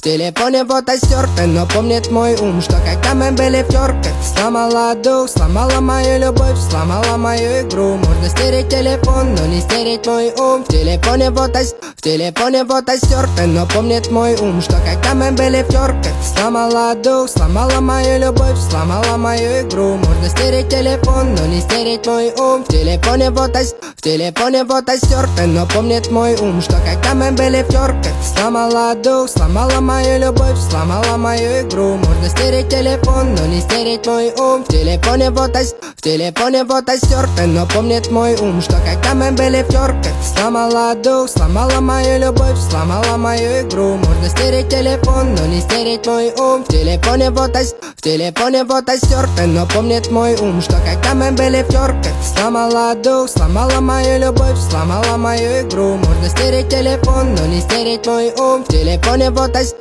телефоне фото стерты, но помнит мой ум, что когда мы были в терках, сломала дух, сломала мою любовь, сломала мою игру. Можно стереть телефон, но не стереть мой ум. В телефоне фото стерты, но помнит мой ум, что когда мы были в терках, сломала дух, сломала мою любовь, сломала мою игру. Можно стереть телефон, но не стереть мой ум. В телефоне фото стерты, но помнит мой ум, что когда мы были в терках, сломала дух, сломала мою любовь, сломала мою игру. Можно стереть телефон, но не стереть мой ум. В телефоне фото стерты, но помнит мой ум, что когда мы были в терках, сломала дух, сломала мою любовь, сломала мою игру. Можно стереть телефон, но не стереть мой ум. В телефоне фото стерты, но помнит мой ум, что когда мы были в терках, сломала дух, сломала мою любовь, сломала мою игру. Можно стереть телефон, но не стереть мой ум. В телефоне